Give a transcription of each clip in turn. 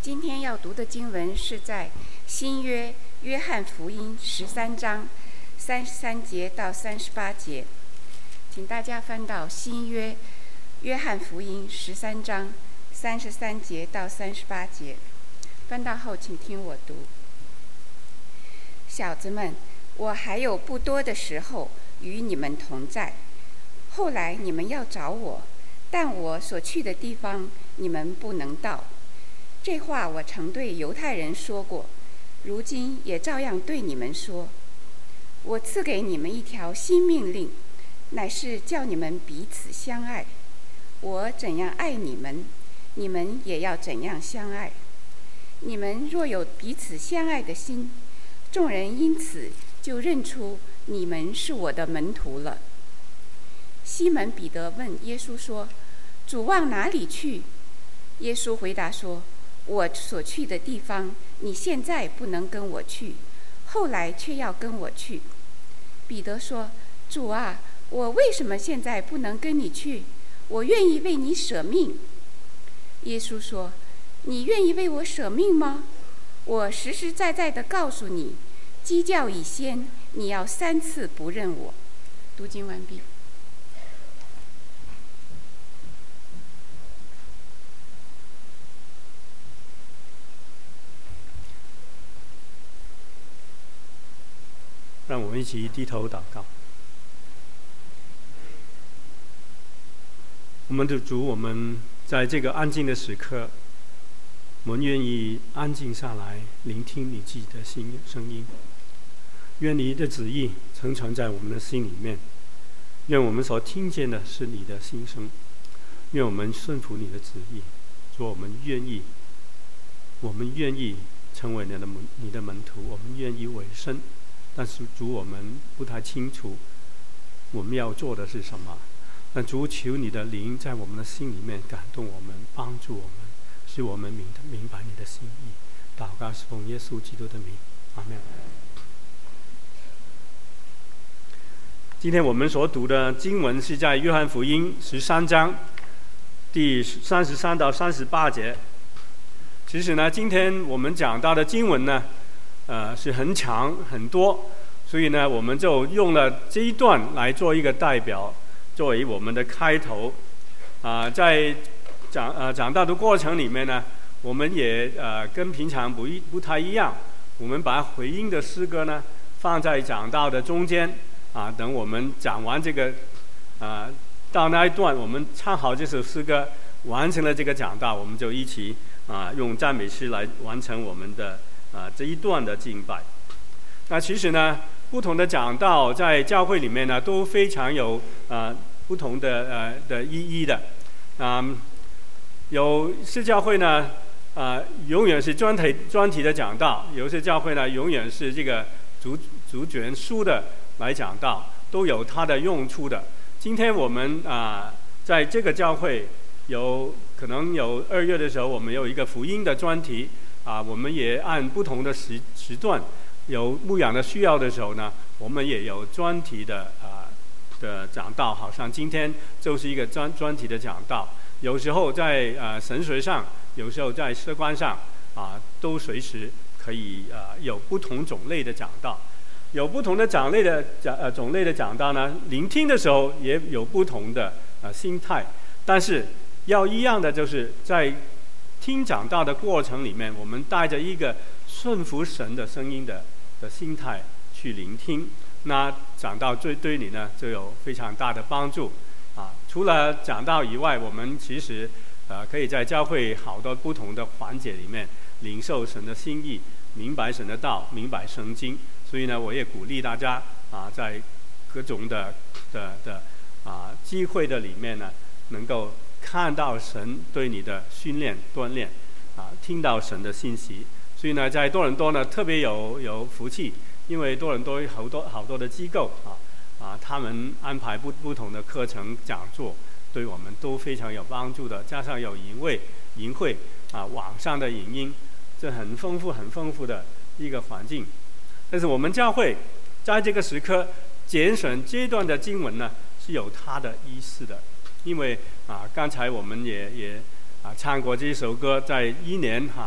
今天要读的经文是在新约约翰福音13章33节到38节，请大家翻到新约约翰福音13章33节到38节。翻到后，请听我读。小子们，我还有不多的时候与你们同在，后来你们要找我，但我所去的地方你们不能到。这话我曾对犹太人说过，如今也照样对你们说。我赐给你们一条新命令，乃是叫你们彼此相爱。我怎样爱你们，你们也要怎样相爱。你们若有彼此相爱的心，众人因此就认出你们是我的门徒了。西门彼得问耶稣说：“主往哪里去？”耶稣回答说：“我所去的地方，你现在不能跟我去，后来却要跟我去。”彼得说：“主啊，我为什么现在不能跟你去？我愿意为你舍命。”耶稣说：“你愿意为我舍命吗？我实实在在地告诉你，鸡叫以先，你要3次不认我。”读经完毕。 让我们一起低头祷告。我们的主，我们在这个安静的时刻，我们愿意安静下来，聆听你自己的声音。愿你的旨意承传在我们的心里面，愿我们所听见的是你的心声，愿我们顺服你的旨意。主，我们愿意成为你的门徒，我们愿意委身。但是主，我们不太清楚我们要做的是什么。但主，求你的灵在我们的心里面感动我们，帮助我们，使我们明白你的心意。祷告是奉耶稣基督的名，阿们。今天我们所读的经文是在约翰福音13章第33到38节。其实呢，今天我们讲到的经文呢是很长很多，所以呢，我们就用了这一段来做一个代表，作为我们的开头。在讲道的过程里面呢，我们也跟平常不太一样，我们把回应的诗歌呢放在讲道的中间等我们讲完这个到那一段，我们唱好这首诗歌，完成了这个讲道，我们就一起用赞美诗来完成我们的这一段的敬拜。那其实呢，不同的讲道在教会里面呢都非常有不同的意义的。有些教会呢永远是专题的讲道，有些教会呢永远是这个逐卷书的来讲道，都有它的用处的。今天我们在这个教会可能有2月的时候，我们有一个福音的专题。我们也按不同的时段，有牧养的需要的时候呢，我们也有专题的讲道。好像今天就是一个专题的讲道。有时候在神学上，有时候在社观上都随时可以有不同种类的讲道。有不同的种类的讲道呢，聆听的时候也有不同的心态。但是要一样的，就是在听讲道的过程里面，我们带着一个顺服神的声音的心态去聆听，那讲道对你呢就有非常大的帮助除了讲道以外，我们其实可以在教会好多不同的环节里面领受神的心意，明白神的道，明白圣经。所以呢，我也鼓励大家在各种的机会的里面呢，能够看到神对你的训练锻炼听到神的信息。所以呢，在多伦多呢特别有福气，因为多伦多有好多的机构他们安排不同的课程讲座，对我们都非常有帮助的。加上有营会网上的影音，这很丰富的一个环境。但是我们教会在这个时刻拣选这段的经文呢，是有它的意思的。因为刚才我们也唱过这首歌，在1年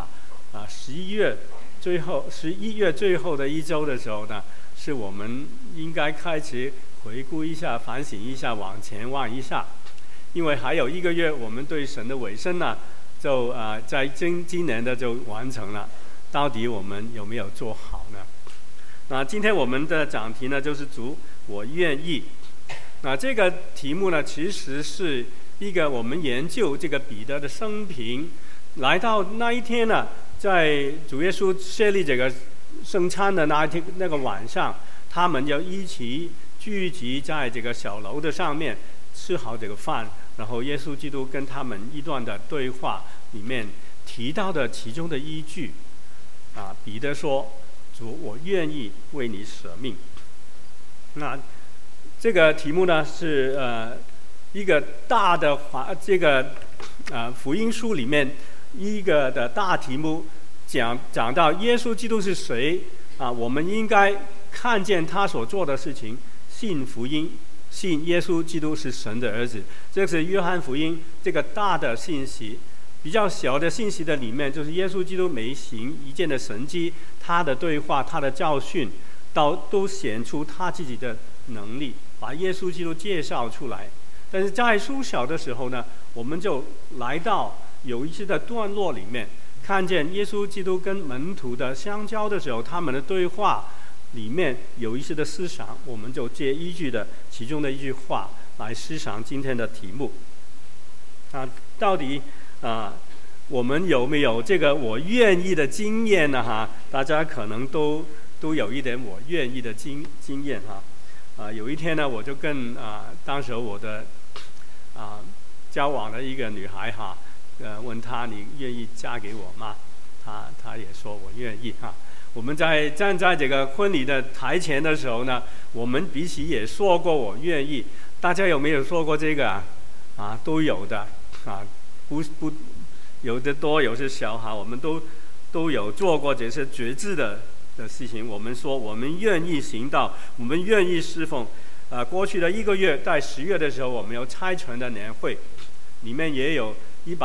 11月最后的一周的时候呢，是我们应该开始回顾一下、反省一下、往前望一下，因为还有1个月，我们对神的委身呢，就在今年的就完成了。到底我们有没有做好呢？那今天我们的讲题呢，就是主，我愿意。那这个题目呢，其实是一个我们研究这个彼得的生平，来到那一天呢，在主耶稣设立这个圣餐的那一天那个晚上，他们就一起聚集在这个小楼的上面吃好这个饭，然后耶稣基督跟他们一段的对话里面提到的其中的一句，彼得说：“主，我愿意为你舍命。”那这个题目呢是一个大的这个福音书里面一个的大题目，讲到耶稣基督是谁我们应该看见他所做的事情，信福音，信耶稣基督是神的儿子。这是约翰福音这个大的信息。比较小的信息的里面，就是耶稣基督每行一件的神迹，他的对话，他的教训，都显出他自己的能力，把耶稣基督介绍出来。但是在书小的时候呢，我们就来到有一些的段落里面，看见耶稣基督跟门徒的相交的时候，他们的对话里面有一些的思想，我们就借依据的其中的一句话来思想今天的题目。到底我们有没有这个我愿意的经验呢？大家可能都有一点我愿意的经验有一天呢，我就跟当时我的交往的一个女孩问她：“你愿意嫁给我吗？”她也说我愿意我们站在这个婚礼的台前的时候呢，我们彼此也说过我愿意。大家有没有说过这个都有的不有的多，有些少我们都有做过这些决志的事情。我们说我们愿意行道，我们愿意侍奉。过去的1个月，在10月的时候，我们有差传的年会，里面也有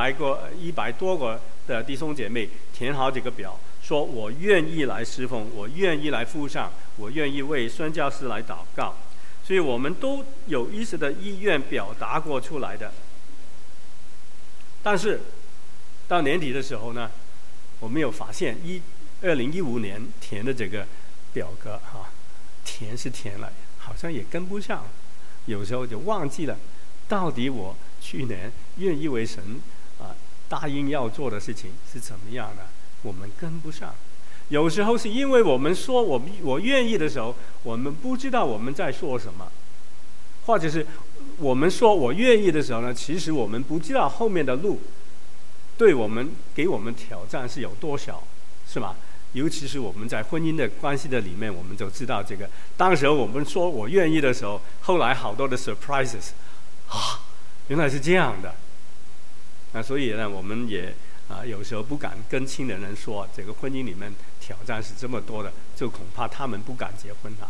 100多个的弟兄姐妹填好这个表，说我愿意来侍奉，我愿意来付上，我愿意为宣教士来祷告。所以我们都有一些的意愿表达过出来的。但是到年底的时候呢，我们有发现2015年填的这个表格填是填了，好像也跟不上，有时候就忘记了到底我去年愿意为神答应要做的事情是怎么样的，我们跟不上。有时候是因为我们说我愿意的时候，我们不知道我们在说什么，或者是我们说我愿意的时候呢，其实我们不知道后面的路给我们挑战是有多少，是吧？尤其是我们在婚姻的关系的里面，我们就知道这个。当时我们说我愿意的时候，后来好多的 surprises 原来是这样的。所以呢，我们也有时候不敢跟亲的人说，这个婚姻里面挑战是这么多的，就恐怕他们不敢结婚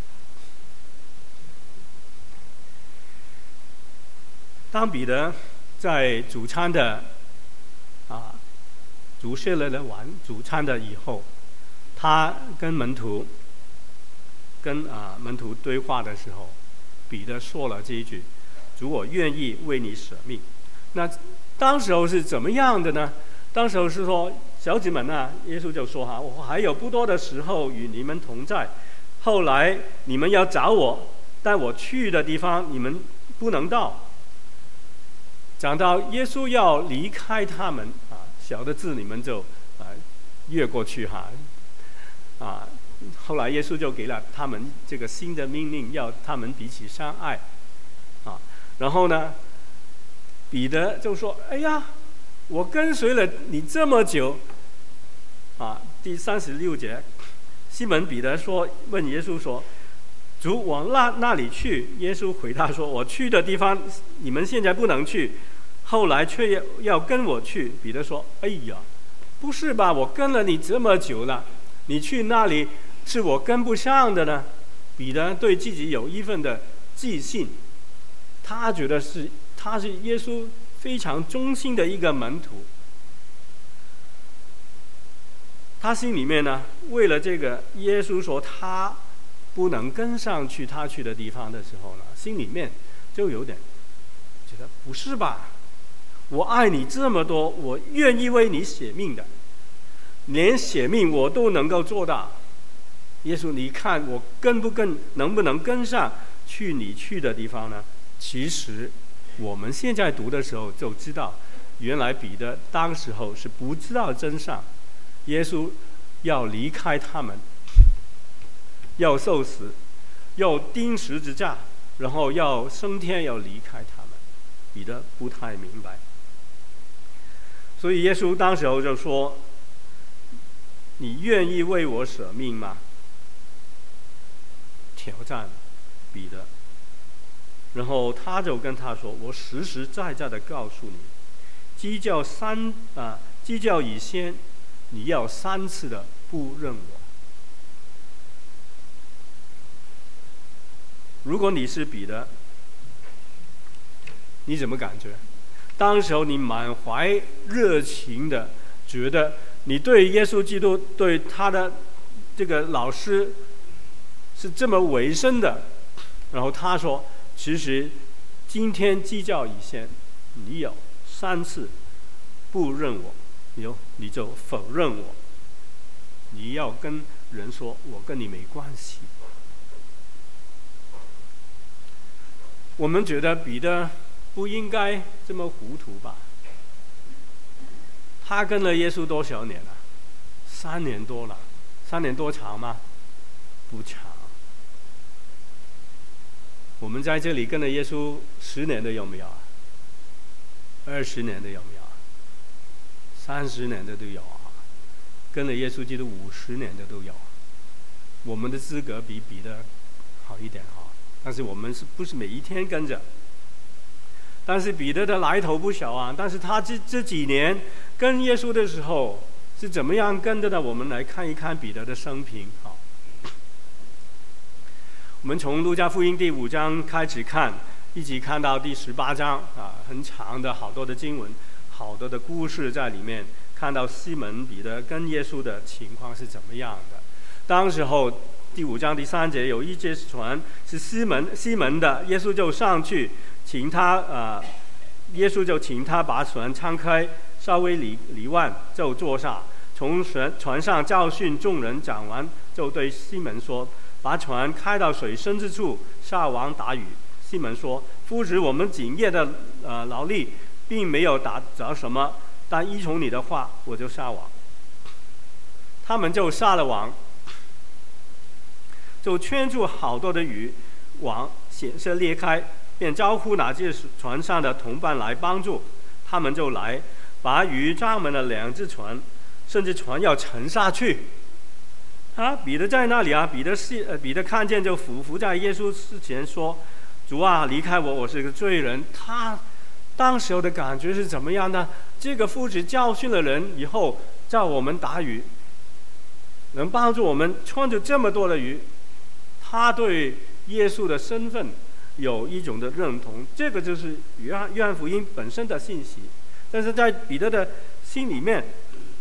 当彼得在主餐的主设了完主餐的以后，他跟门徒对话的时候，彼得说了这一句：“主，我愿意为你舍命。”那当时候是怎么样的呢？当时候是说，小子们耶稣就说我还有不多的时候与你们同在，后来你们要找我，但我去的地方你们不能到。讲到耶稣要离开他们小的字你们就越过去后来耶稣就给了他们这个新的命令，要他们彼此相爱然后呢，彼得就说：“哎呀，我跟随了你这么久第36节，西门彼得问耶稣说：“主，往那里去？”耶稣回答说：“我去的地方你们现在不能去，后来却要跟我去。”彼得说：“哎呀，不是吧，我跟了你这么久了，你去那里是我跟不上的呢。”彼得对自己有一份的自信，他觉得他是耶稣非常忠心的一个门徒。 他心里面呢，为了这个耶稣说他不能跟上去他去的地方的时候呢，心里面就有点觉得不是吧？我爱你这么多，我愿意为你舍命的，连舍命我都能够做到。耶稣，你看我能不能跟上去你去的地方呢？其实我们现在读的时候就知道，原来彼得当时候是不知道真相，耶稣要离开他们，要受死，要钉十字架，然后要升天，要离开他们。彼得不太明白，所以耶稣当时候就说：“你愿意为我舍命吗？”挑战彼得，然后他就跟他说：“我实实在在的告诉你，鸡叫以先，你要3次的不认我。”如果你是彼得，你怎么感觉？当时候你满怀热情的觉得你对耶稣基督，对他的这个老师是这么委身的，然后他说：“其实今天鸡叫以先，你有3次不认我，你就否认我，你要跟人说我跟你没关系。”我们觉得彼得不应该这么糊涂吧？他跟了耶稣多少年了？3年多了，3年多长吗？不长。我们在这里跟了耶稣10年的有没有啊？20年的有没有啊？30年的都有啊，跟了耶稣基督50年的都有。我们的资格比彼得好一点啊，但是我们不是每一天跟着？但是彼得的来头不小啊，但是他这几年跟耶稣的时候是怎么样跟着的？我们来看一看彼得的生平。好，我们从路加福音第5章开始看，一直看到第18章啊，很长的好多的经文，好多的故事在里面，看到西门彼得跟耶稣的情况是怎么样的。当时候第5章第3节有一只船是西门的，耶稣就上去请他耶稣就请他把船敞开，稍微离岸就坐下，从船上教训众人，讲完就对西门说：“把船开到水深之处，下网打鱼。”西门说：“夫子，我们整夜的劳力，并没有打着什么，但依从你的话，我就下网。”他们就下了网，就圈住好多的鱼，网险些裂开，便招呼那只船上的同伴来帮助。他们就来，把鱼装满了2只船，甚至船要沉下去。彼得在那里啊，彼得看见就俯在耶稣之前说：“主啊，离开我，我是个罪人。”他当时候的感觉是怎么样呢？这个夫子教训了人以后，叫我们打鱼，能帮助我们穿着这么多的鱼，他对耶稣的身份有一种的认同，这个就是约翰福音本身的信息。但是在彼得的心里面，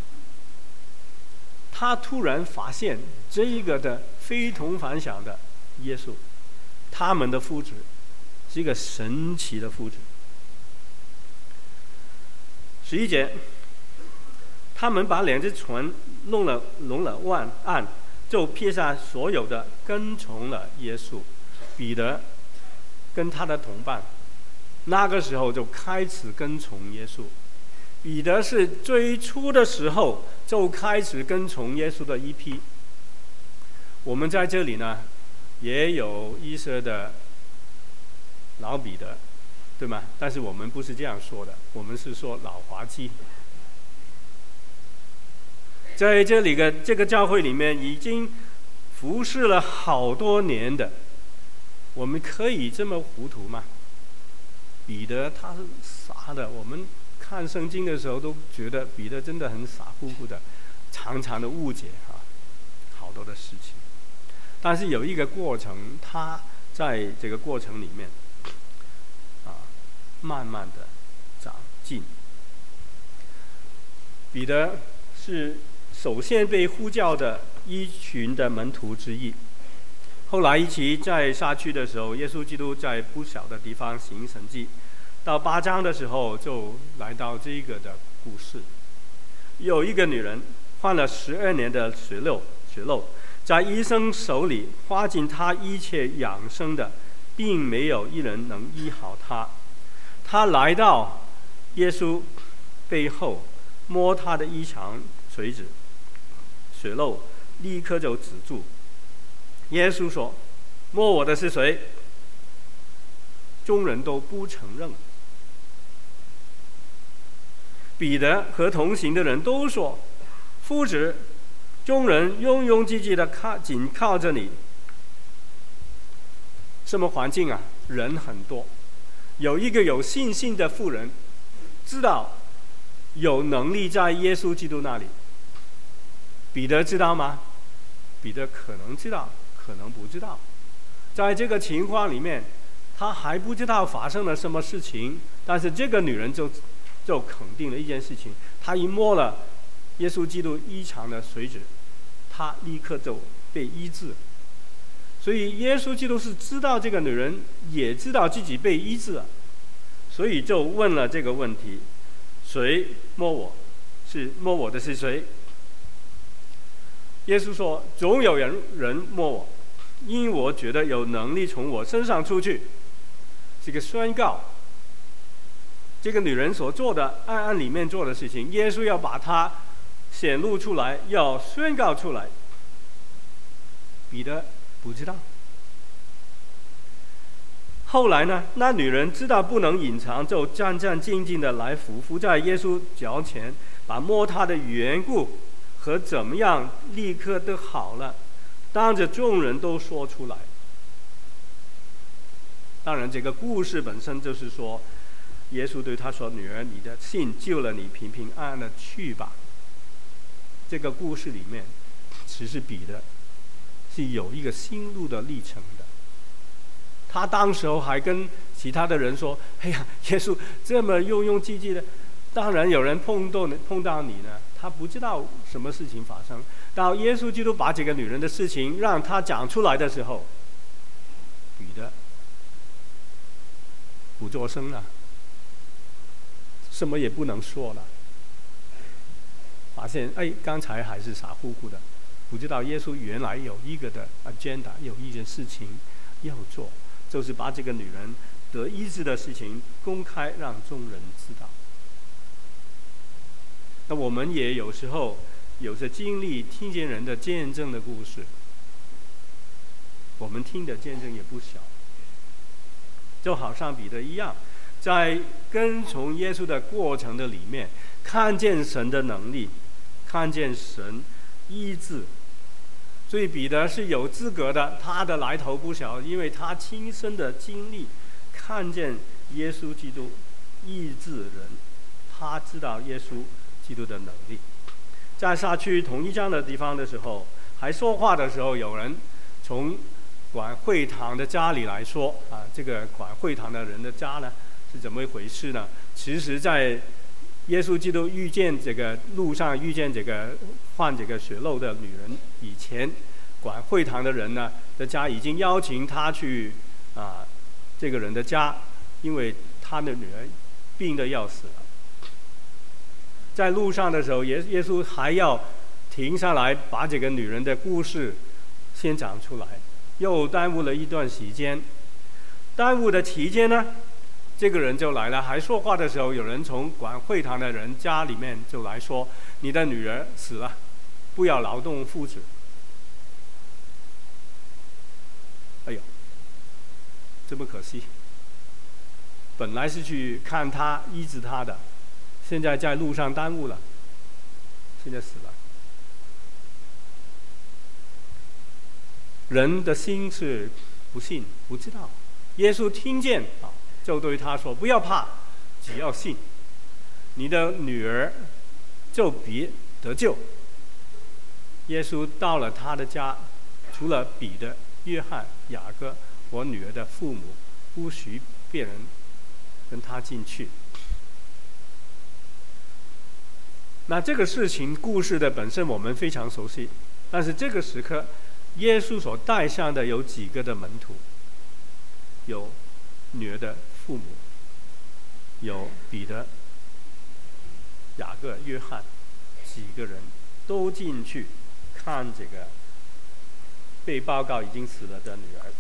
他突然发现这一个的非同凡响的耶稣，他们的夫子是一个神奇的夫子。11节，他们把2只船弄了岸，就撇下所有的，跟从了耶稣。彼得跟他的同伴，那个时候就开始跟从耶稣。彼得是最初的时候就开始跟从耶稣的一批。我们在这里呢，也有一些的老彼得，对吗？但是我们不是这样说的，我们是说老滑稽。在这里的这个教会里面，已经服侍了好多年的，我们可以这么糊涂吗？彼得他是傻的，我们看圣经的时候都觉得彼得真的很傻乎乎的，常常的误解好多的事情。但是有一个过程，他在这个过程里面慢慢的长进。彼得是首先被呼叫的一群的门徒之一。后来一起在下去的时候，耶稣基督在不小的地方行神迹。到8章的时候，就来到这个的故事。有一个女人患了12年的血漏，在医生手里花尽她一切养生的，并没有一人能医好她。她来到耶稣背后，摸他的衣裳垂直，血漏立刻就止住。耶稣说：“摸我的是谁？”众人都不承认。彼得和同行的人都说：“夫子，众人拥拥挤挤的紧靠着你。”什么环境啊？人很多。有一个有信心的妇人，知道有能力在耶稣基督那里。彼得知道吗？彼得可能知道，可能不知道。在这个情况里面，他还不知道发生了什么事情，但是这个女人就肯定了一件事情：她一摸了耶稣基督衣裳的垂直，她立刻就被医治。所以耶稣基督是知道这个女人也知道自己被医治了，所以就问了这个问题：谁摸我？是摸我的是谁？耶稣说：总有人摸我，因我觉得有能力从我身上出去。这个宣告，这个女人所做的暗里面做的事情，耶稣要把它显露出来，要宣告出来。彼得不知道。后来呢，那女人知道不能隐藏，就战战兢兢的来伏在耶稣脚前，把摸他的缘故和怎么样立刻都好了，当着众人都说出来。当然这个故事本身就是说，耶稣对他说：女儿，你的信救了你，平平安安的去吧。这个故事里面其实彼得是有一个心路的历程的。他当时候还跟其他的人说：哎呀，耶稣这么拥拥挤挤的，当然有人碰到你呢。他不知道什么事情发生，到耶稣基督把这个女人的事情让他讲出来的时候，彼得不作声了，什么也不能说了。发现刚才还是傻乎乎的，不知道耶稣原来有一个的 agenda， 有一件事情要做，就是把这个女人得医治的事情公开让众人知道。那我们也有时候有着经历听见人的见证的故事，我们听的见证也不小。就好像彼得一样，在跟从耶稣的过程的里面，看见神的能力，看见神医治。所以彼得是有资格的，他的来头不小，因为他亲身的经历，看见耶稣基督医治人，他知道耶稣基督的能力。在下去同一章的地方的时候，还说话的时候，有人从管会堂的家里来说这个管会堂的人的家呢是怎么一回事呢？其实在耶稣基督遇见这个路上遇见这个患这个血漏的女人以前，管会堂的人呢的家已经邀请他去这个人的家，因为他的女儿病得要死了。在路上的时候，耶稣还要停下来把这个女人的故事先讲出来，又耽误了一段时间。耽误的期间呢，这个人就来了，还说话的时候，有人从管会堂的人家里面就来说：你的女儿死了，不要劳动夫子。哎呦，这么可惜，本来是去看他医治他的，现在在路上耽误了，现在死了。人的心是不信不知道。耶稣听见就对他说：不要怕，只要信，你的女儿就必得救。耶稣到了他的家，除了彼得、约翰、雅各，我女儿的父母，不许别人跟他进去。 那这个事情故事的本身我们非常熟悉，但是这个时刻，耶稣所带上的有几个的门徒，有女儿的父母，有彼得、雅各、约翰，几个人都进去看这个被报告已经死了的女儿。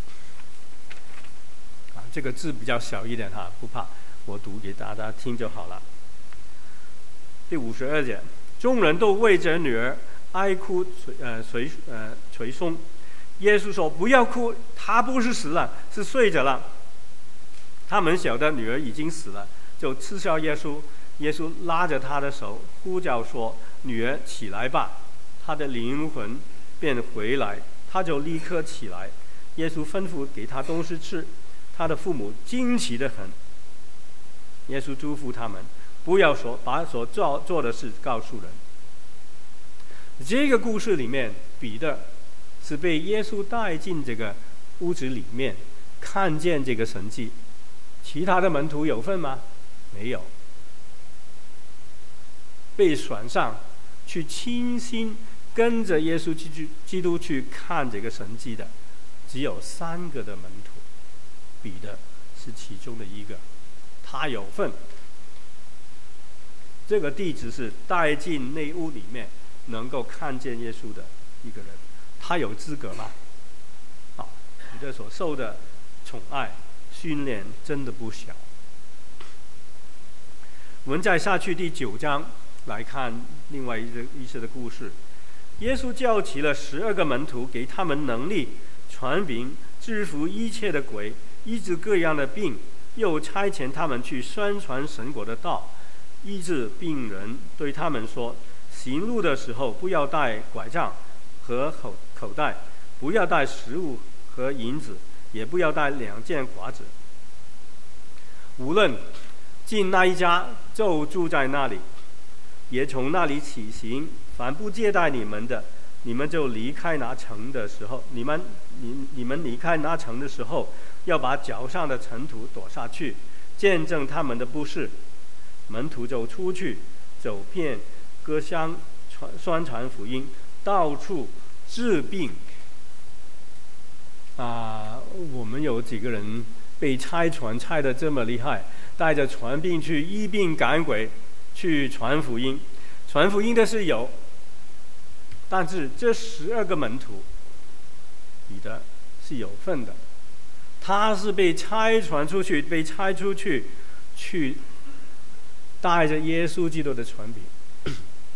这个字比较小一点哈，不怕，我读给大家听就好了。第52节，众人都为着女儿哀哭捶胸。耶稣说：“不要哭，她不是死了，是睡着了。”他们晓得女儿已经死了，就嗤笑耶稣。耶稣拉着他的手，呼叫说：“女儿，起来吧！”她的灵魂便回来，她就立刻起来。耶稣吩咐给她东西吃，她的父母惊奇得很。耶稣嘱咐他们，不要把所做的事告诉人。这个故事里面，彼得是被耶稣带进这个屋子里面，看见这个神迹。其他的门徒有份吗？没有。被选上去亲心跟着耶稣基督去看这个神迹的，只有3个的门徒，彼得是其中的一个，他有份。这个地址是带进内屋里面，能够看见耶稣的一个人，他有资格吗？彼得所受的宠爱、训练真的不小。我们再下去第9章来看另外一次的故事。耶稣叫起了12个门徒，给他们能力传饼，制服一切的鬼，医治各样的病，又差遣他们去宣传神国的道，医治病人。对他们说：行路的时候不要带拐杖和口袋，不要带食物和银子，也不要带2件褂子。无论进那一家，就住在那里，也从那里起行。凡不接待你们的，你们就离开那城的时候，你们离开那城的时候，要把脚上的尘土躲下去，见证他们的不是。门徒就出去，走遍各乡，宣传福音，到处治病。我们有几个人被差传差得这么厉害，带着传病去医病赶鬼，去传福音。传福音的是有，但是这12个门徒，彼得是有份的，他是被差传出去，被差出去，去带着耶稣基督的传饼。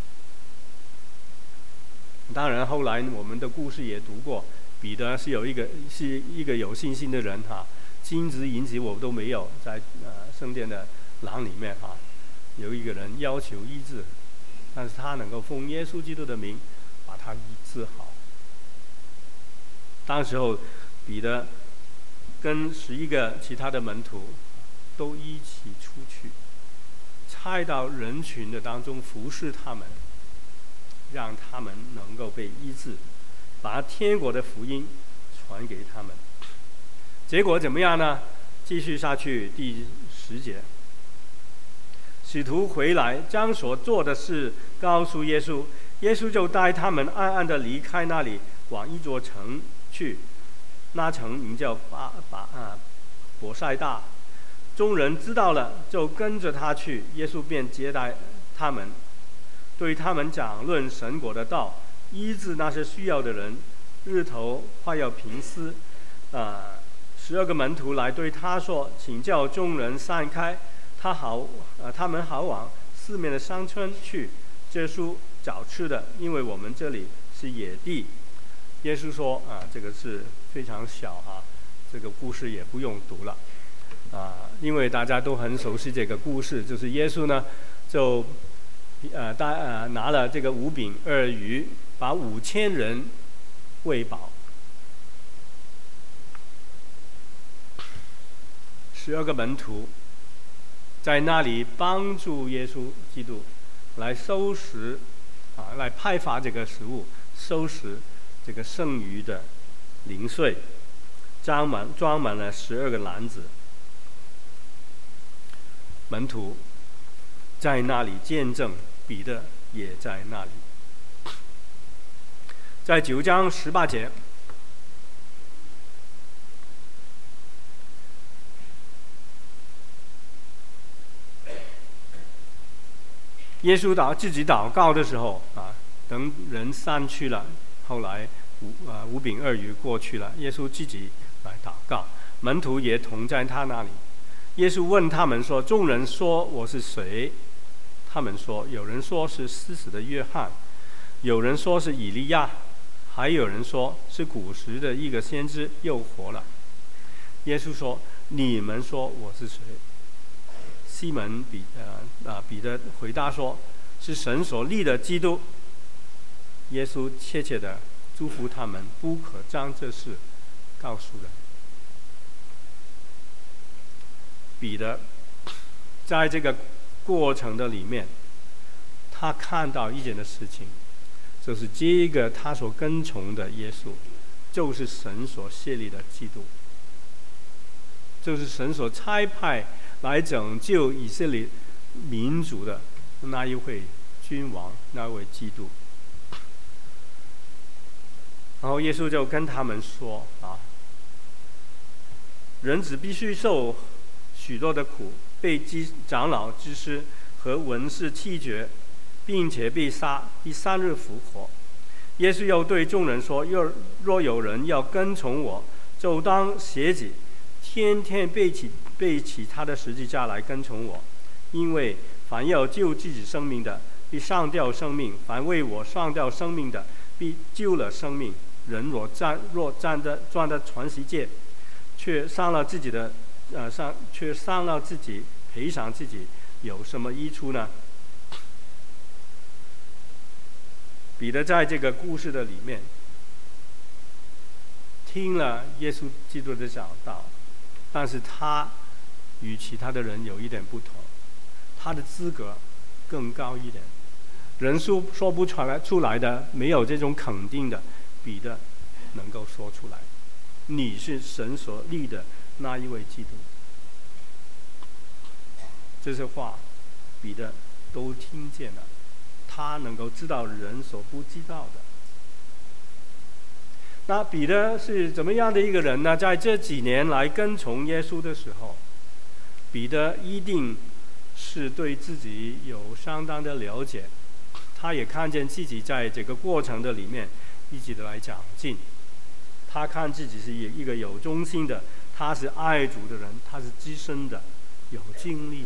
当然，后来我们的故事也读过，彼得是一个有信心的人哈，金子银子我都没有，在圣殿的廊里面哈，有一个人要求医治，但是他能够奉耶稣基督的名把他医治好。当时候，彼得跟11个其他的门徒都一起出去，差到人群的当中服侍他们，让他们能够被医治，把天国的福音传给他们。结果怎么样呢？继续下去第10节。使徒回来，将所做的事告诉耶稣，耶稣就带他们暗暗地离开那里，往一座城去。那城名叫伯赛大。众人知道了，就跟着他去。耶稣便接待他们，对他们讲论神国的道，医治那些需要的人。日头快要平丝，12个门徒来对他说：“请叫众人散开，他们好往四面的山村去，借宿找吃的，因为我们这里是野地。”耶稣说：“这个是非常小哈，这个故事也不用读了因为大家都很熟悉这个故事，就是耶稣呢就拿了这个5饼2鱼，把5000人喂饱。12个门徒在那里帮助耶稣基督来收拾来派发这个食物，收拾这个剩余的零碎，装满了12个篮子。门徒在那里见证彼得也在那里。在9章18节，耶稣自己祷告的时候等人散去了，后来5饼2鱼过去了，耶稣自己来祷告，门徒也同在他那里。耶稣问他们说：“众人说我是谁？”他们说：“有人说是施洗的约翰，有人说是以利亚，还有人说是古时的一个先知又活了。”耶稣说：“你们说我是谁？”西门彼得回答说：“是神所立的基督。”耶稣切切地祝福他们，不可将这事告诉人。彼得在这个过程的里面，他看到一件的事情，就是这个他所跟从的耶稣，就是神所设立的基督，就是神所差派来拯救以色列民族的那一位君王，那位基督。然后耶稣就跟他们说人子必须受许多的苦，被长老、祭司和文士弃绝，并且被杀，第3日复活。耶稣又对众人说：“若有人要跟从我，就当舍己，天天背起他的十字架来跟从我。因为凡要救自己生命的，必丧掉生命；凡为我丧掉生命的，必救了生命。人若赚得全世界，却伤了自己赔偿自己，有什么益处呢？”彼得在这个故事的里面听了耶稣基督的讲道，但是他与其他的人有一点不同，他的资格更高一点，人说不出来的，没有这种肯定的，彼得能够说出来。你是神所立的那一位基督。这些话彼得都听见了，他能够知道人所不知道的。那彼得是怎么样的一个人呢？在这几年来跟从耶稣的时候，彼得一定是对自己有相当的了解，他也看见自己在这个过程的里面一直的来长进。他看自己是一个有忠心的，他是爱主的人，他是资深的，有经历的，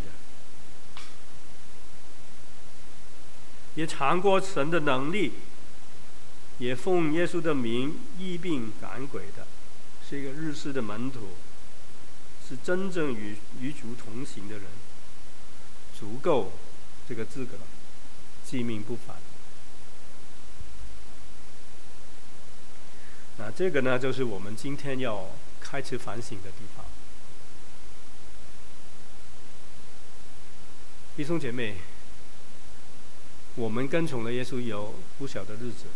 也尝过神的能力，也奉耶稣的名医病赶鬼的，是一个日式的门徒，是真正与主同行的人，足够这个资格，机命不凡。那这个呢，就是我们今天要开始反省的地方。弟兄姐妹，我们跟从了耶稣有不小的日子，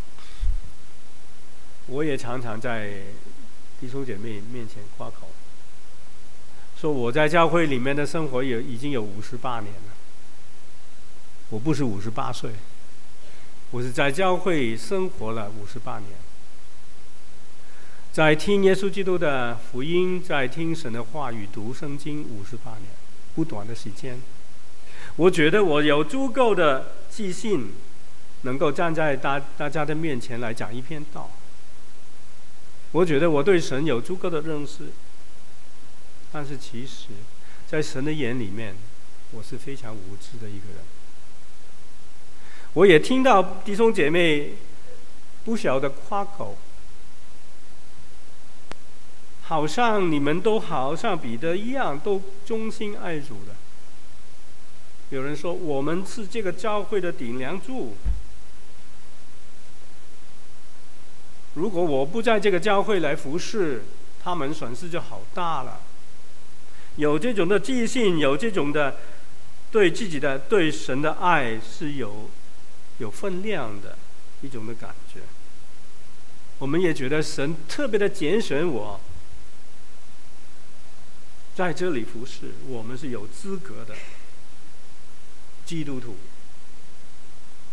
我也常常在弟兄姐妹面前夸口，说我在教会里面的生活已经有58年了。我不是58岁，我是在教会生活了58年，在听耶稣基督的福音，在听神的话语，读圣经58年，不短的时间。我觉得我有足够的自信，能够站在大家的面前来讲一篇道。我觉得我对神有足够的认识，但是其实在神的眼里面，我是非常无知的一个人。我也听到弟兄姐妹不小的夸口，好像你们都好像彼得一样，都忠心爱主的。有人说我们是这个教会的顶梁柱，如果我不在这个教会来服侍，他们损失就好大了。有这种的自信，有这种的对自己的对神的爱是有分量的一种的感觉。我们也觉得神特别的拣选我在这里服侍，我们是有资格的基督徒。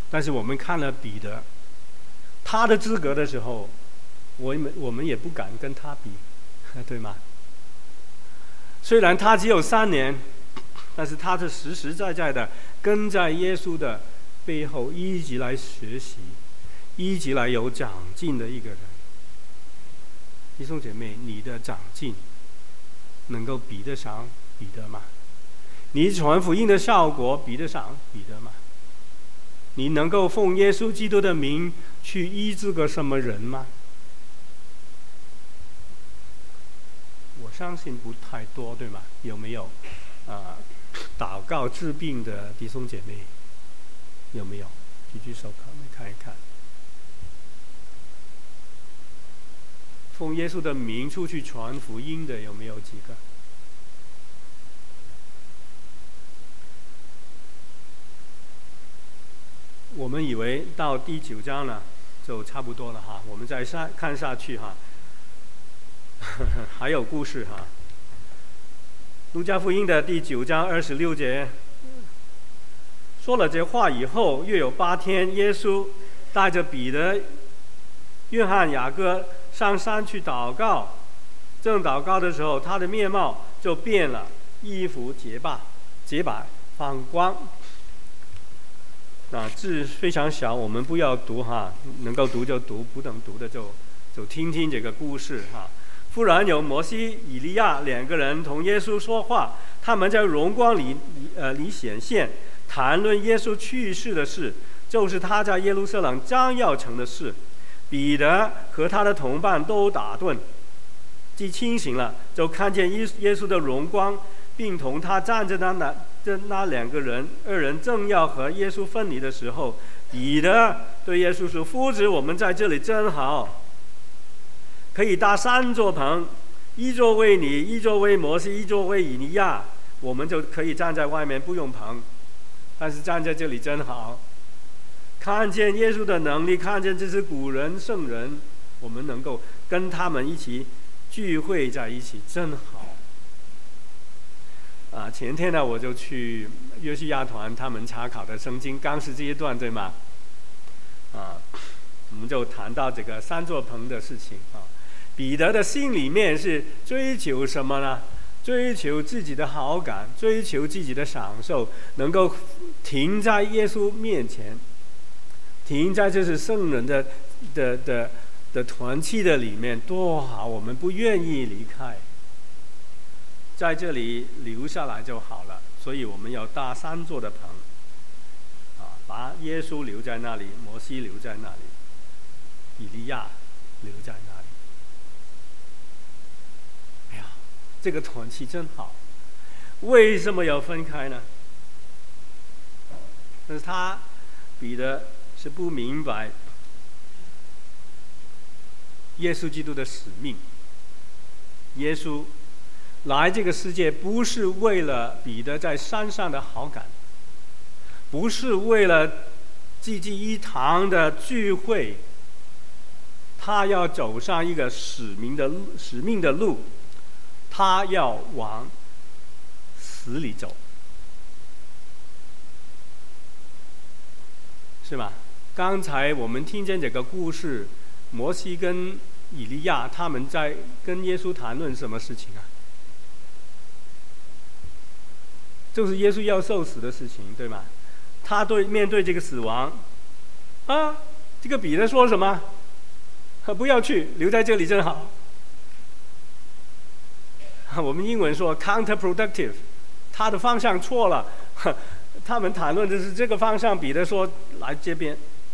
但是我们看了彼得，他的资格的时候，我们也不敢跟他比，对吗？虽然他只有3年，但是他是实实在在的跟在耶稣的背后一直来学习，一直来有长进的一个人。弟兄姐妹，你的长进能够比得上彼得吗？你传福音的效果比得上彼得吗？你能够奉耶稣基督的名去医治个什么人吗？我相信不太多，对吗？有没有祷告治病的弟兄姐妹？有没有？举举手，我们看一看。奉耶稣的名出去传福音的有没有几个？我们以为到第9章了就差不多了哈，我们再看下去哈，还有故事哈。路加福音的第9章26节，说了这话以后，约有8天，耶稣带着彼得、约翰、雅各上山去祷告。正祷告的时候，他的面貌就变了，衣服洁白放光。字非常小，我们不要读哈，能够读就读，不能读的就听听这个故事哈。忽然有摩西、以利亚2个人同耶稣说话，他们在荣光里显现，谈论耶稣去世的事，就是他在耶路撒冷将要成的事。彼得和他的同伴都打盹，既清醒了，就看见耶稣的荣光，并同他站着那2个人，2人正要和耶稣分离的时候，彼得对耶稣说：“夫子，我们在这里真好，可以搭3座棚，一座为你，一座为摩西，一座为以利亚，我们就可以站在外面，不用棚，但是站在这里真好。看见耶稣的能力，看见这些古人圣人，我们能够跟他们一起聚会在一起，真好。”前天呢，我就去约西亚团他们查考的圣经刚是这一段，对吗？我们就谈到这个3座棚的事情啊。彼得的心里面是追求什么呢？追求自己的好感，追求自己的享受，能够停在耶稣面前，停在这是圣人的团契的里面，多好！我们不愿意离开。在这里留下来就好了，所以我们要搭3座的棚，把耶稣留在那里，摩西留在那里，以利亚留在那里。哎呀，这个团契真好。为什么要分开呢？但是彼得是不明白耶稣基督的使命。耶稣来这个世界不是为了彼得在山上的好感，不是为了济济一堂的聚会，他要走上一个使命的路，他要往死里走，是吧？刚才我们听见这个故事，摩西跟以利亚他们在跟耶稣谈论什么事情啊？就是耶稣要受死的事情，对吗？他面对这个死亡，这个彼得说什么？不要去，留在这里真好。我们英文说 counterproductive， 他的方向错了。他们谈论的是这个方向，彼得说来这边。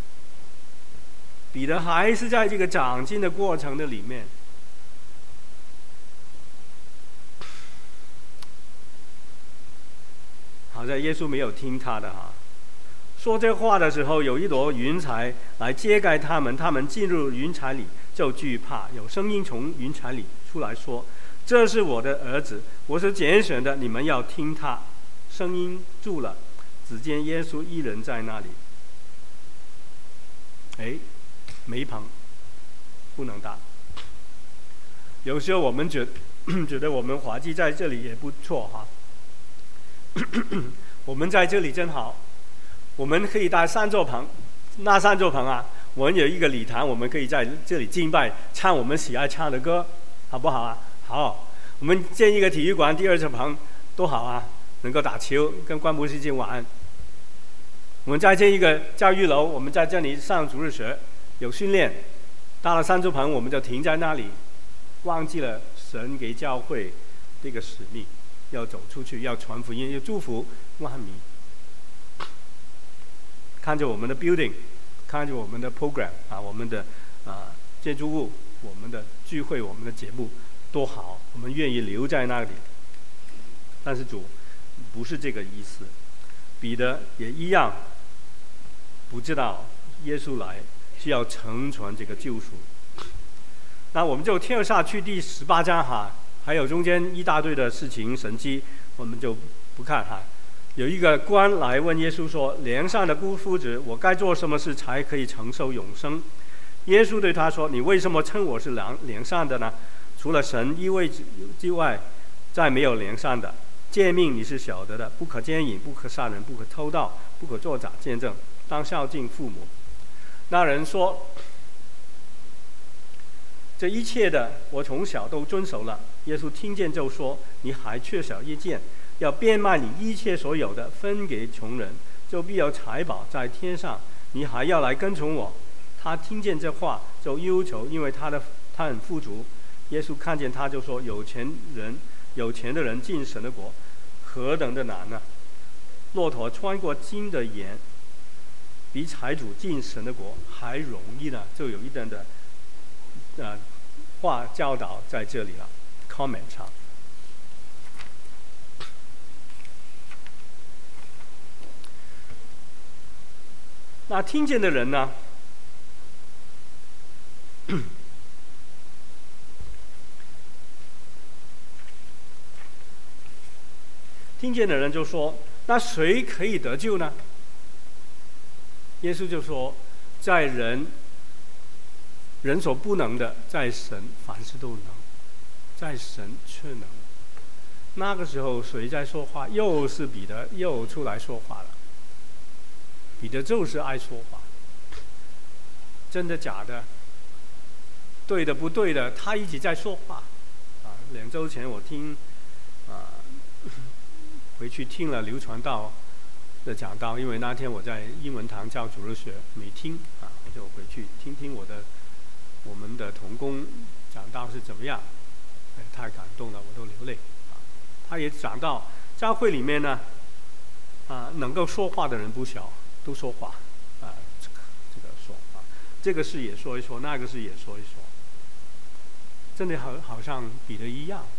彼得还是在这个长进的过程的里面。好在耶稣没有听他的说这话的时候，有一朵云彩来遮盖他们，他们进入云彩里就惧怕。有声音从云彩里出来说：“这是我的儿子，我是拣选的，你们要听他。”声音住了，只见耶稣一人在那里。没棚，不能搭。有时候我们觉得我们滑稽在这里也不错我们在这里真好，我们可以搭3座棚， 那3座棚啊，我们有一个礼堂，我们可以在这里敬拜，唱我们喜爱唱的歌，好不好啊？好，我们建一个体育馆，第2座棚多好啊，能够打球，跟关博士一起玩。我们再建一个教育楼，我们在这里上主日学，有训练。到了3座棚，我们就停在那里，忘记了神给教会这个使命，要走出去，要传福音，要祝福万民。看着我们的 building， 看着我们的 program 啊，我们的建筑物，我们的聚会，我们的节目多好，我们愿意留在那里。但是主不是这个意思，彼得也一样，不知道耶稣来是要成全这个救赎。那我们就跳下去第18章哈，还有中间一大堆的事情神迹，我们就不看哈。有一个官来问耶稣说：“良善的夫子，我该做什么事才可以承受永生？”耶稣对他说：“你为什么称我是良善的呢？除了神一位之外，再没有良善的。诫命你是晓得的，不可奸淫，不可杀人，不可偷盗，不可作假见证，当孝敬父母。”那人说：“这一切的我从小都遵守了。”耶稣听见就说：“你还缺少一件，要变卖你一切所有的，分给穷人，就必有财宝在天上。你还要来跟从我。”他听见这话就忧愁，因为他很富足。耶稣看见他就说：“有钱的人进神的国，何等的难呢？骆驼穿过金的眼，比财主进神的国还容易呢。”就有一段的话教导在这里了 ，comment 上。那听见的人呢？听见的人就说：“那谁可以得救呢？”耶稣就说：“在人所不能的，在神凡事都能，在神却能。”那个时候谁在说话？又是彼得又出来说话了。彼得就是爱说话，真的假的？对的不对的，他一直在说话。2周前我回去听了刘传道的讲道，因为那天我在英文堂教主日学没听我就回去听听我们的同工讲道是怎么样，太感动了，我都流泪他也讲到教会里面呢能够说话的人不小，都说话这个说这个事也说一说，那个事也说一说，真的好像彼得一样。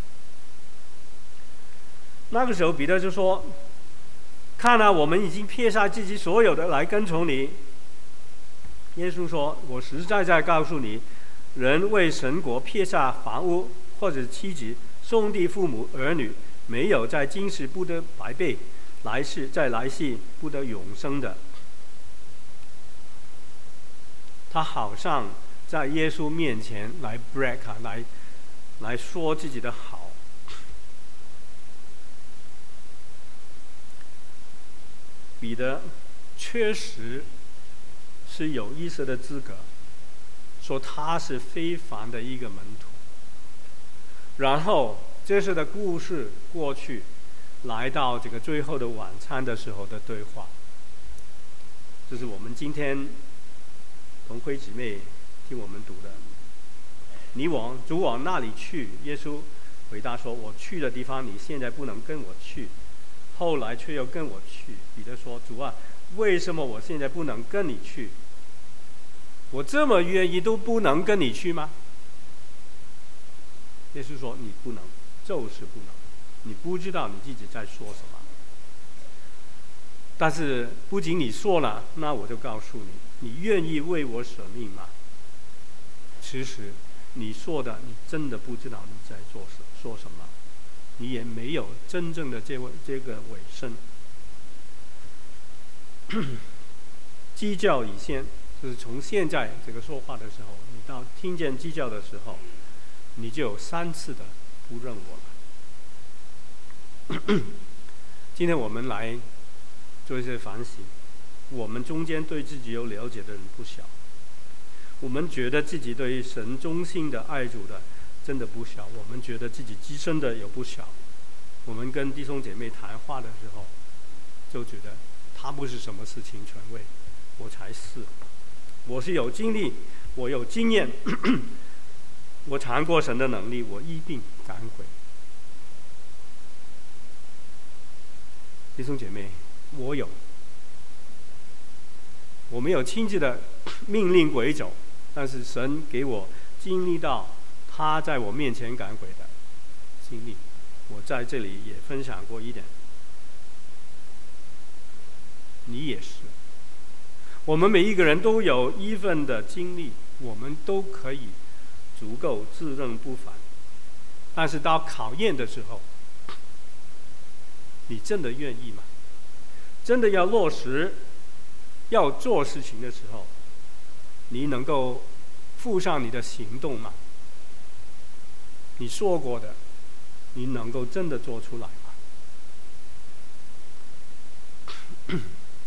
那个时候彼得就说：“看啊，我们已经撇下自己所有的来跟从你。”耶稣说：“我实在在告诉你，人为神国撇下房屋或者妻子、兄弟、父母、儿女，没有在今世不得百倍，在来世不得永生的。”他好像在耶稣面前来 brag 来说自己的好。彼得确实是有医生的资格，说他是非凡的一个门徒。然后这次的故事过去，来到这个最后的晚餐的时候的对话，这是我们今天同辉姊妹听我们读的。主往那里去？耶稣回答说：“我去的地方，你现在不能跟我去，后来却又跟我去。”彼得说：“主啊，为什么我现在不能跟你去？我这么愿意都不能跟你去吗？”耶稣说：“你不能，就是不能。你不知道你自己在说什么。但是不仅你说了，那我就告诉你，你愿意为我舍命吗？其实你说的，你真的不知道你在说什么，你也没有真正的这个委身。鸡叫以先，就是从现在这个说话的时候，你到听见鸡叫的时候，你就有3次的不认我了。今天我们来做一些反省， 我们中间对自己有了解的人不小，我们觉得自己对神忠心的爱主的真的不小，我们觉得自己牺牲的也不小。我们跟弟兄姐妹谈话的时候，就觉得他不是什么事情权威，我才是。我是有经历，我有经验，我尝过神的能力，我一定赶悔。弟兄姐妹，我没有亲自的命令鬼走，但是神给我经历到他在我面前赶鬼的经历，我在这里也分享过一点。你也是，我们每一个人都有一份的经历，我们都可以足够自认不凡。但是到考验的时候，你真的愿意吗？真的要落实要做事情的时候，你能够附上你的行动吗？你说过的，你能够真的做出来吗？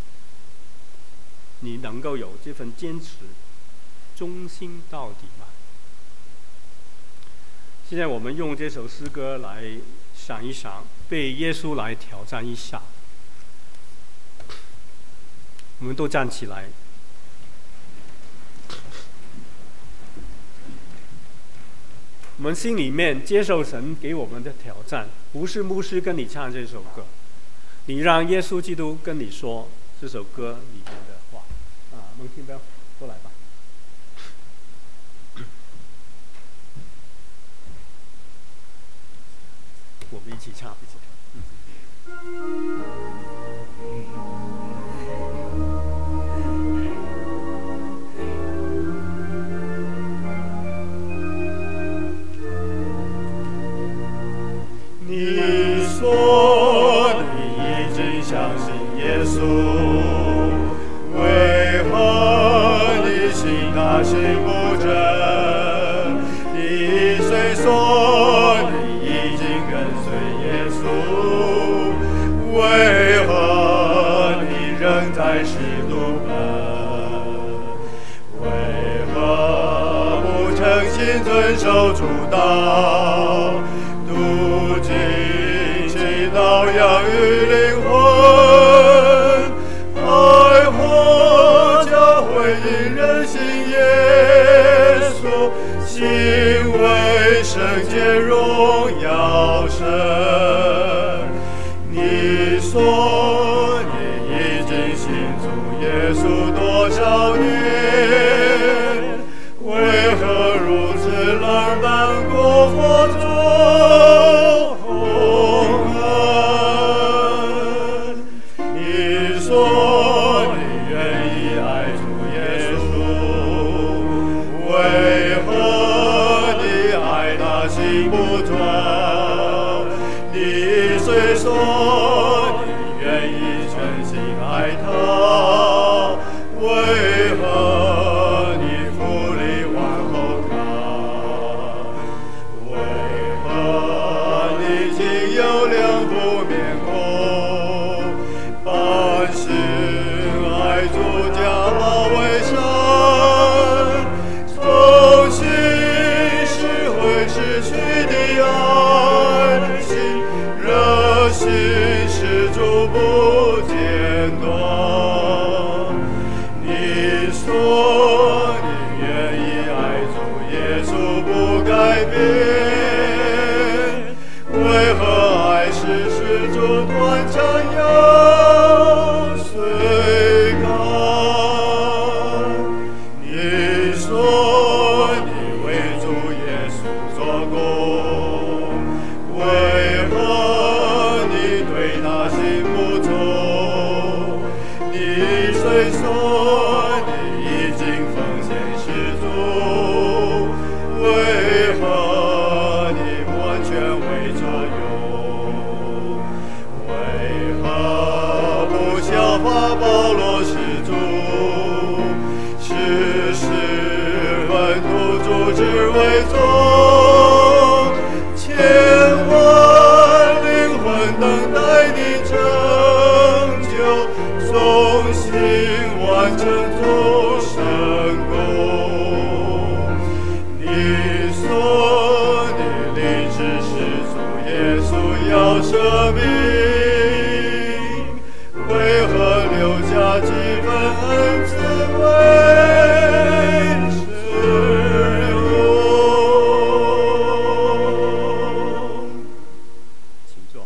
你能够有这份坚持，忠心到底吗？现在我们用这首诗歌来想一想，被耶稣来挑战一下。我们都站起来。我们心里面接受神给我们的挑战，不是牧师跟你唱这首歌，你让耶稣基督跟你说这首歌里面的话。蒙清标，过来吧。我们一起唱， 你说你已经相信耶稣，为何你心他心不正？你虽说你已经跟随耶稣，为何你仍在世途本？为何不诚心遵守主道？羔羊与灵魂，爱火教会因人信耶稣，行为圣洁荣耀神。你说你已经信主耶稣多少年？为何如此冷淡过活中？等待你成就，忠心。 完成主圣工。你说你立志是主耶稣要舍命，为何留下几分恩赐为使用？ 请坐。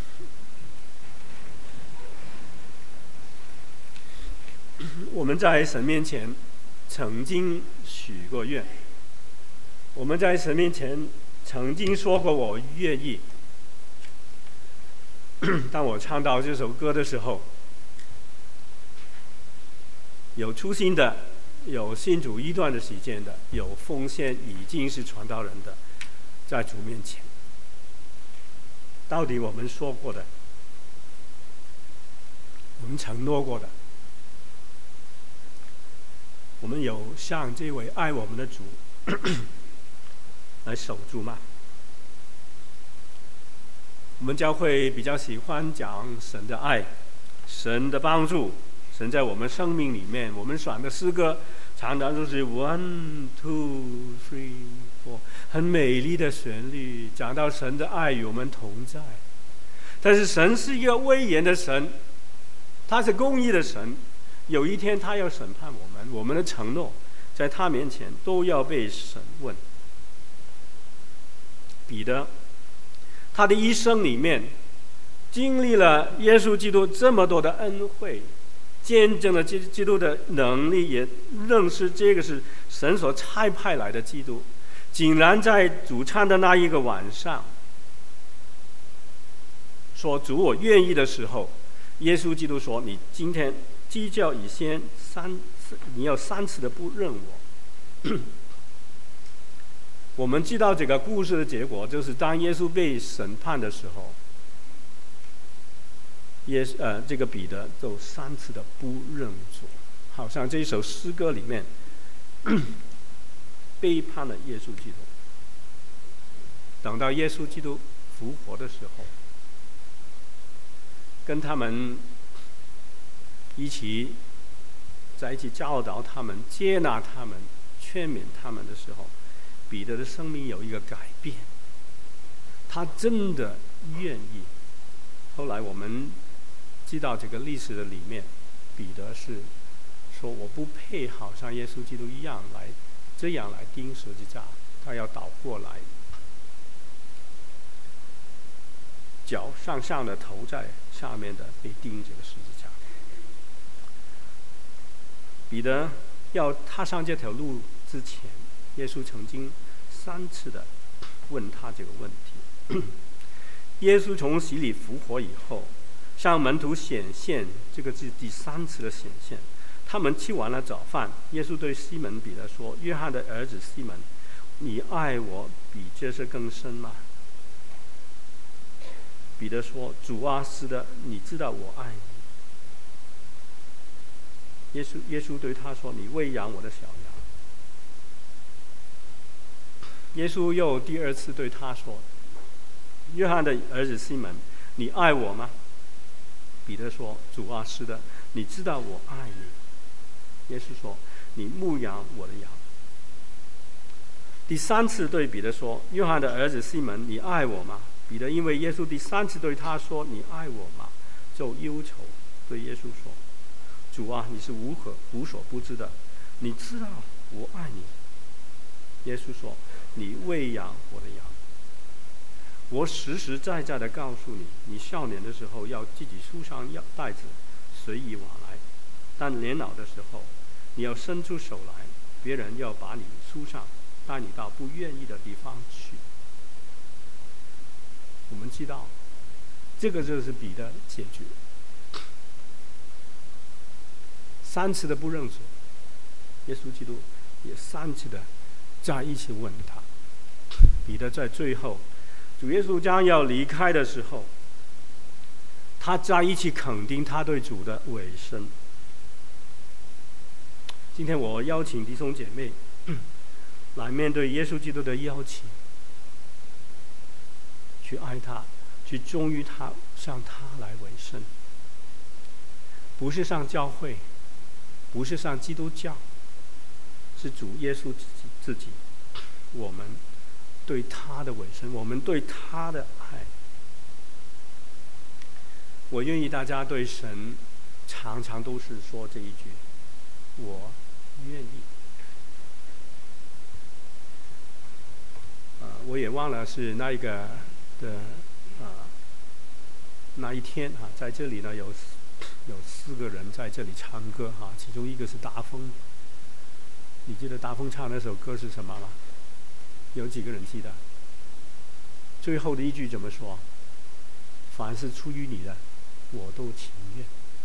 我们在神面前曾经许过愿，我们在神面前曾经说过我愿意。当我唱到这首歌的时候，有初心的，有信主一段的时间的，有奉献已经是传道人的，在主面前，到底我们说过的，我们承诺过的，我们有向这位爱我们的主来守住吗？我们教会比较喜欢讲神的爱，神的帮助，神在我们生命里面，我们选的诗歌常常都是 1, 2, 3, 4，很美丽的旋律，讲到神的爱与我们同在。但是神是一个威严的神，他是公义的神，有一天他要审判我们，我们的承诺在他面前都要被审问。彼得他的一生里面经历了耶稣基督这么多的恩惠，见证了基督的能力，也认识这个是神所差派来的基督，竟然在主餐的那一个晚上说主我愿意的时候，耶稣基督说你今天鸡叫以先你要3次的不认我。我们知道这个故事的结果，就是当耶稣被审判的时候，这个彼得就3次的不认主，好像这首诗歌里面背叛了耶稣基督。等到耶稣基督复活的时候，跟他们在一起教导他们、接纳他们、劝勉他们的时候，彼得的生命有一个改变，他真的愿意。后来我们知道这个历史的里面，彼得是说我不配好像耶稣基督一样这样来钉十字架，他要倒过来，脚上的头在下面的被钉这个十字架。彼得要踏上这条路之前，耶稣曾经3次的问他这个问题。耶稣从死里复活以后，向门徒显现，这个是第3次的显现。他们吃完了早饭，耶稣对西门彼得说：“约翰的儿子西门，你爱我比这些更深吗？”彼得说：“主啊，是的，你知道我爱你。”耶稣对他说：“你喂养我的小羊。”耶稣又第2次对他说：“约翰的儿子西门，你爱我吗？”彼得说：“主啊，是的，你知道我爱你。”耶稣说：“你牧养我的羊。”第3次对彼得说：“约翰的儿子西门，你爱我吗？”彼得因为耶稣第3次对他说：“你爱我吗？”就忧愁，对耶稣说：“主啊，你是无所不知的，你知道我爱你。”耶稣说：“你喂养我的羊。我实实在在的告诉你，你少年的时候要自己束上带子，随意往来；但年老的时候，你要伸出手来，别人要把你束上，带你到不愿意的地方去。”我们知道，这个就是彼得结局。3次的不认主，耶稣基督也3次的在一起问他。彼得在最后，主耶稣将要离开的时候，他在一起肯定他对主的委身。今天我邀请弟兄姐妹来面对耶稣基督的邀请，去爱他，去忠于他，向他来委身，不是上教会， 不是上基督教，是主耶稣自己，我们对他的委身，我们对他的爱。我愿意大家对神常常都是说这一句：我愿意。我也忘了是那一个的那一天在这里呢有4个人在这里唱歌其中一个是达峰。你记得达峰唱那首歌是什么吗？有几个人记得？最后的一句怎么说？凡是出于你的，我都情愿。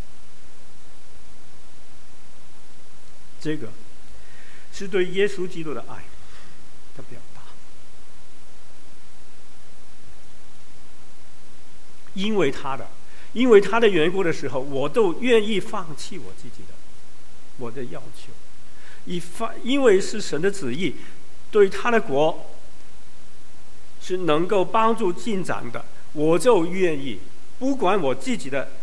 这个是对耶稣基督的爱的表达。因为他的缘故的时候，我都愿意放弃我自己的我的要求，因为是神的旨意，对他的国是能够帮助进展的，我就愿意，不管我自己的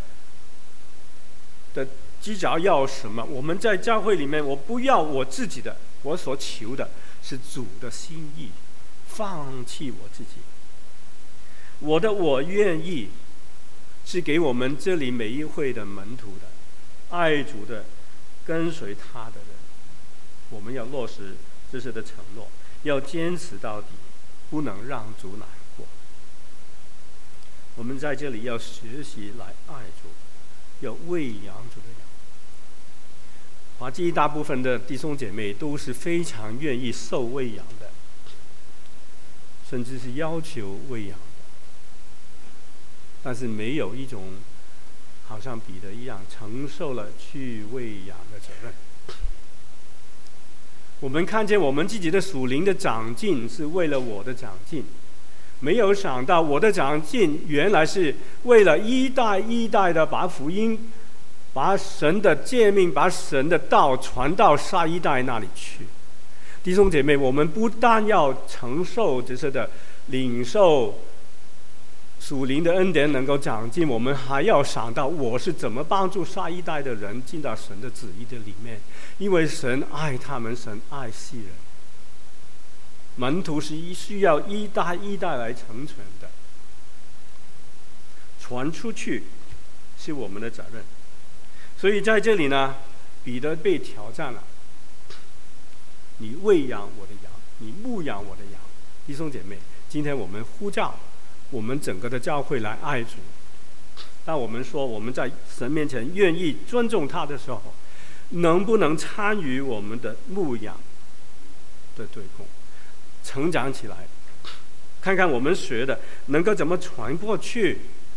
计较要什么。我们在教会里面，我不要我自己的，我所求的是主的心意，放弃我自己。我愿意是给我们这里每一会的门徒的，爱主的，跟随他的人，我们要落实这次的承诺，要坚持到底，不能让主难过。我们在这里要学习来爱主，要喂养主的羊。华基大部分的弟兄姐妹都是非常愿意受喂养的，甚至是要求喂养的，但是没有一种好像彼得一样承受了去喂养的责任。我们看见我们自己的属灵的长进是为了我的长进，没有想到我的长进原来是为了一代一代的把福音，把神的诫命，把神的道传到下一代那里去。弟兄姐妹，我们不但要承受这些的领受属灵的恩典能够长进，我们还要想到我是怎么帮助下一代的人进到神的旨意的里面，因为神爱他们，神爱世人。门徒是需要一代一代来成全的，传出去是我们的责任。所以在这里呢，彼得被挑战了，你喂养我的羊，你牧养我的羊。弟兄姐妹，今天我们呼召我们整个的教会来爱主，当我们说我们在神面前愿意尊重他的时候，能不能参与我们的牧养的对工，成长起来，看看我们学的能够怎么传过去。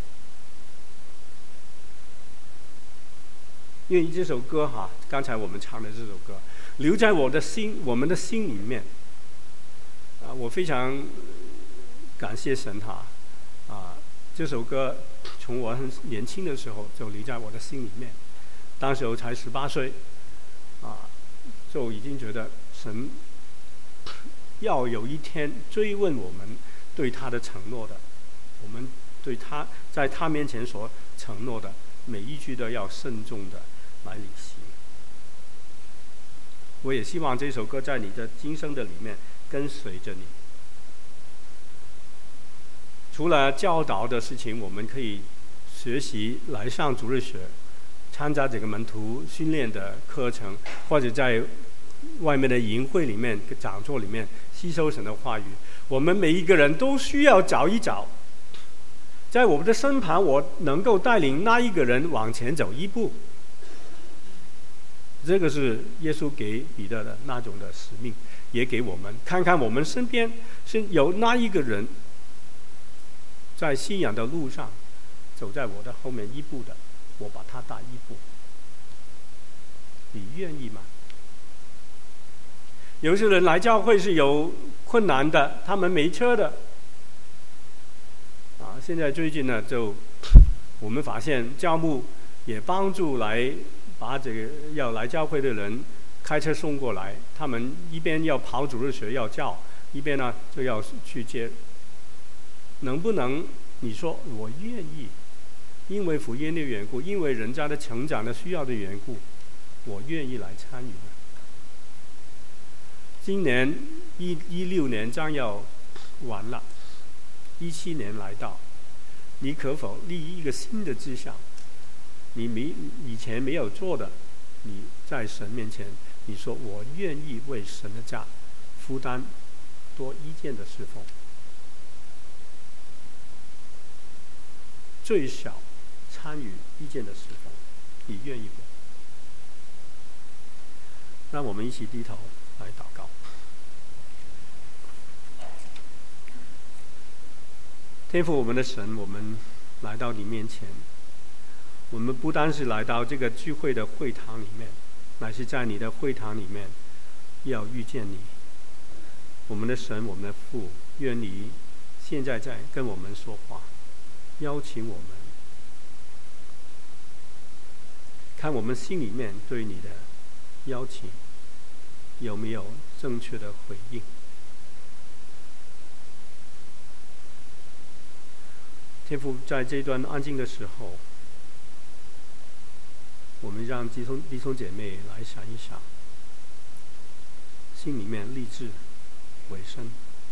因为这首歌刚才我们唱的这首歌留在我们的心里面我非常感谢神这首歌从我很年轻的时候就留在我的心里面，当时我才18岁就已经觉得神要有一天追问我们对他的承诺的，我们对他在他面前所承诺的每一句都要慎重的来履行。我也希望这首歌在你的今生的里面跟随着你。除了教导的事情，我们可以学习来上主日学，参加这个门徒训练的课程，或者在外面的营会里面讲座里面吸收神的话语。我们每一个人都需要找一找，在我们的身旁，我能够带领那一个人往前走一步。这个是耶稣给彼得的那种的使命，也给我们看看我们身边是有那一个人在信仰的路上走在我的后面一步的，我把他带一步。你愿意吗？有些人来教会是有困难的，他们没车的现在最近呢，就我们发现教牧也帮助来把这个要来教会的人开车送过来，他们一边要跑主日学要教，一边呢就要去接。能不能你说我愿意，因为福音的缘故，因为人家的成长的需要的缘故， 我愿意来参与呢？今年16年将要完了，17年来到，你可否立一个新的志向？你以前没有做的，你在神面前，你说我愿意为神的家负担多一件的侍奉，最少参与一件的侍奉，你愿意不？让我们一起低头来祷告。天父我们的神，我们来到你面前，我们不单是来到这个聚会的会堂里面，乃是在你的会堂里面要遇见你。我们的神，我们的父，愿你现在在跟我们说话，邀请我们，看我们心里面对你的邀请有没有正确的回应。天父，在这段安静的时候，我们让弟兄姐妹来想一想，心里面立志委身，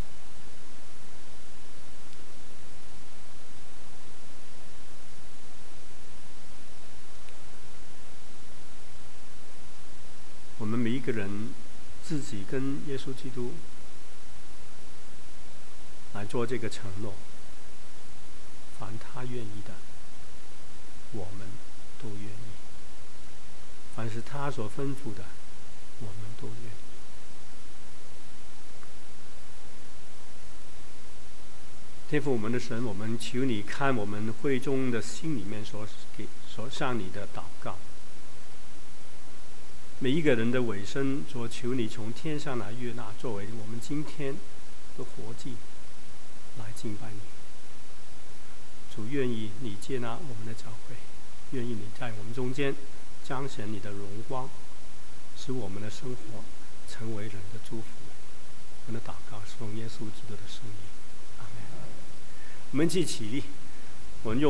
我们每一个人自己跟耶稣基督来做这个承诺，凡他愿意的，我们都愿意；凡是他所吩咐的，我们都愿意。天父我们的神，我们求你看我们会中的心里面所向你的祷告，每一个人的尾声，所求你从天上来悦纳，作为我们今天的活祭来敬拜你。主，愿意你接纳我们的教会，愿意你在我们中间彰显你的荣光，使我们的生活成为人的祝福。我们的祷告是奉耶稣基督的圣名，阿门。我们一起起立，我们用